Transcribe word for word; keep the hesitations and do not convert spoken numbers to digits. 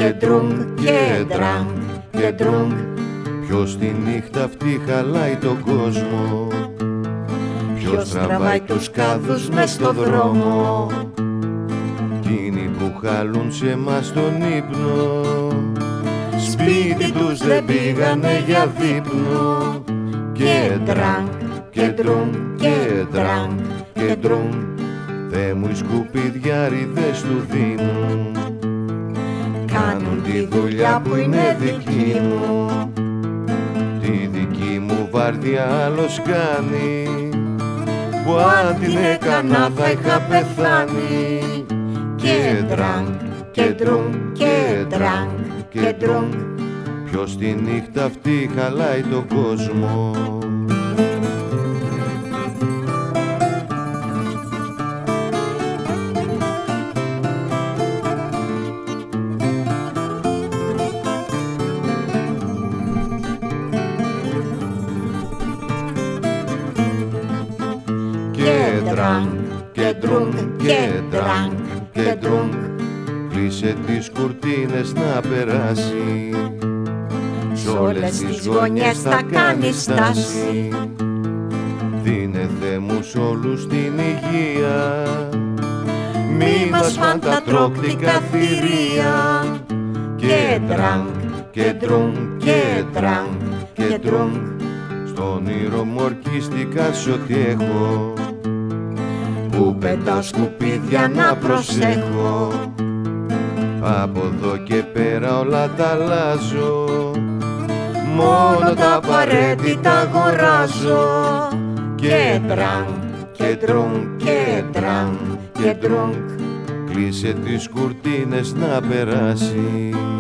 και ντρούγκ και ντραγκ και ντρούγκ. Ποιος τη νύχτα αυτή χαλάει τον κόσμο, ποιος τραβάει τους κάδους μες στο δρόμο. Εκείνοι που χαλούν σε μας τον ύπνο, σπίτι τους δεν πήγανε για δείπνο. Και ντραγκ και ντρούγκ και ντραγκ και ντρούγκ. Δε μου οι σκουπιδιάριδες του Δήμου κάνουν τη δουλειά που είναι δική μου. Τη δική μου βάρδια άλλος κάνει, που αν την έκανα θα είχα πεθάνει. Και ντραγκ και ντρούγκ και ντραγκ και ντρούγκ. Ποιος τη νύχτα αυτή χαλάει τον κόσμο. Και ντραγκ και ντρούγκ και ντραγκ και ντρούγκ. Κλείσε τις κουρτίνες να περάσει, σ' όλες τις γωνιές θα κάνει στάση. Δίνε Θεέ μου σ' όλους την υγεία, μη μας φαν τα τρόκτικα θηρία. Και ντραγκ και ντρούγκ και ντραγκ και ντρούγκ. Στον όνειρο μου ορκίστηκα σ' ό,τι έχω, που πετάω σκουπίδια να προσέχω. Από εδώ και πέρα όλα τα αλλάζω, μόνο τα απαραίτητα αγοράζω. Και ντραγκ και ντρούγκ και ντραγκ και ντρούγκ. Κλείσε τις κουρτίνες να περάσει.